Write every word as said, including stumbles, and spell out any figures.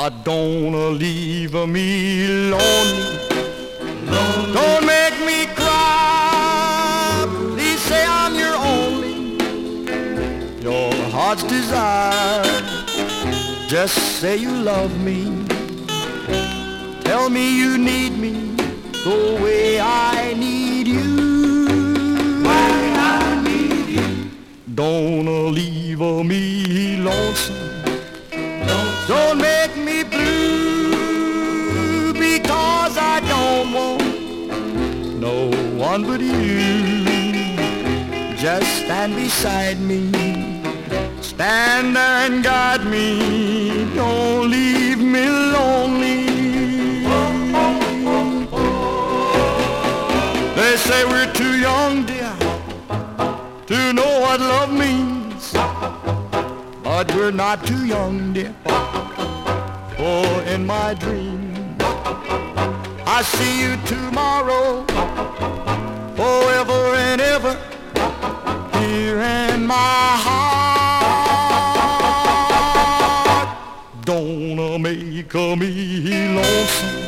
I don't leave me lonely. Don't make me cry. Please say I'm your only, your heart's desire. Just say you love me. Tell me you need me the way I need you. Why I need you. Don't leave me lonesome. Don't make me blue, because I don't want no one but you. Just stand beside me, stand and guide me. Don't leave me lonely. They say we're too young, dear, to know what love means, but we're not too young, dear. For in my dream, I see you tomorrow, forever and ever, here in my heart. Don't make me lonesome.